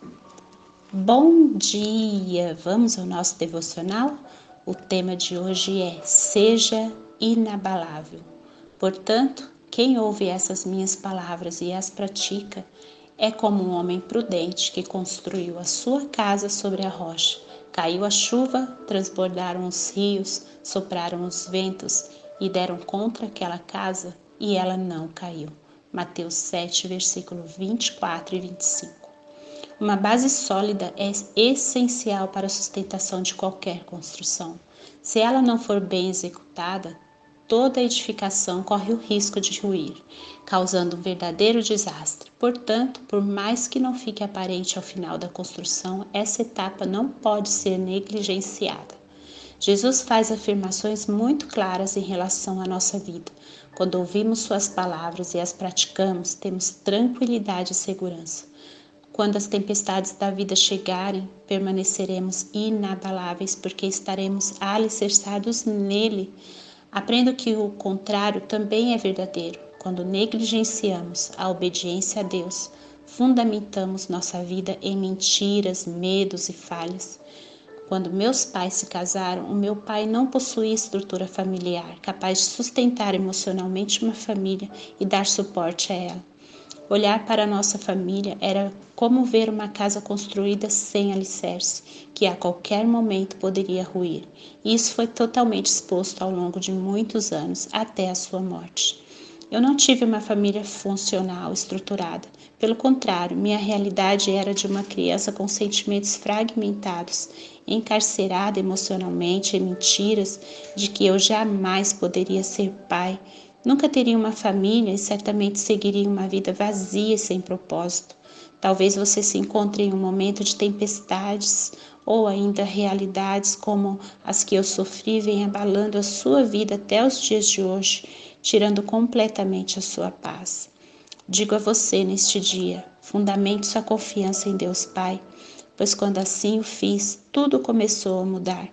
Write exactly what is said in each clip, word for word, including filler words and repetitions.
Bom dia! Vamos ao nosso devocional? O tema de hoje é Seja inabalável. Portanto, quem ouve essas minhas palavras e as pratica é como um homem prudente que construiu a sua casa sobre a rocha. Caiu a chuva, transbordaram os rios, sopraram os ventos e deram contra aquela casa e ela não caiu. Mateus sete, versículo vinte e quatro e vinte e cinco. Uma base sólida é essencial para a sustentação de qualquer construção. Se ela não for bem executada, toda edificação corre o risco de ruir, causando um verdadeiro desastre. Portanto, por mais que não fique aparente ao final da construção, essa etapa não pode ser negligenciada. Jesus faz afirmações muito claras em relação à nossa vida. Quando ouvimos suas palavras e as praticamos, temos tranquilidade e segurança. Quando as tempestades da vida chegarem, permaneceremos inabaláveis porque estaremos alicerçados nele. Aprendo que o contrário também é verdadeiro. Quando negligenciamos a obediência a Deus, fundamentamos nossa vida em mentiras, medos e falhas. Quando meus pais se casaram, o meu pai não possuía estrutura familiar capaz de sustentar emocionalmente uma família e dar suporte a ela. Olhar para a nossa família era como ver uma casa construída sem alicerce, que a qualquer momento poderia ruir. Isso foi totalmente exposto ao longo de muitos anos, até a sua morte. Eu não tive uma família funcional, estruturada. Pelo contrário, minha realidade era de uma criança com sentimentos fragmentados, encarcerada emocionalmente em mentiras de que eu jamais poderia ser pai. Nunca teria uma família e certamente seguiria uma vida vazia e sem propósito. Talvez você se encontre em um momento de tempestades ou ainda realidades como as que eu sofri vêm abalando a sua vida até os dias de hoje, tirando completamente a sua paz. Digo a você neste dia, fundamente sua confiança em Deus Pai, pois quando assim o fiz, tudo começou a mudar.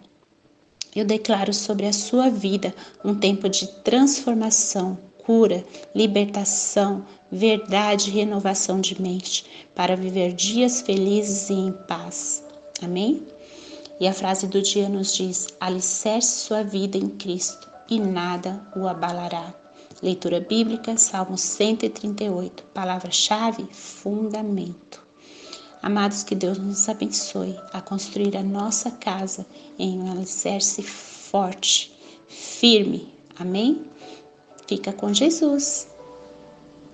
Eu declaro sobre a sua vida um tempo de transformação, cura, libertação, verdade e renovação de mente, para viver dias felizes e em paz. Amém? E a frase do dia nos diz: alicerce sua vida em Cristo e nada o abalará. Leitura bíblica, Salmo cento e trinta e oito. Palavra-chave: fundamento. Amados, que Deus nos abençoe a construir a nossa casa em um alicerce forte, firme. Amém? Fica com Jesus.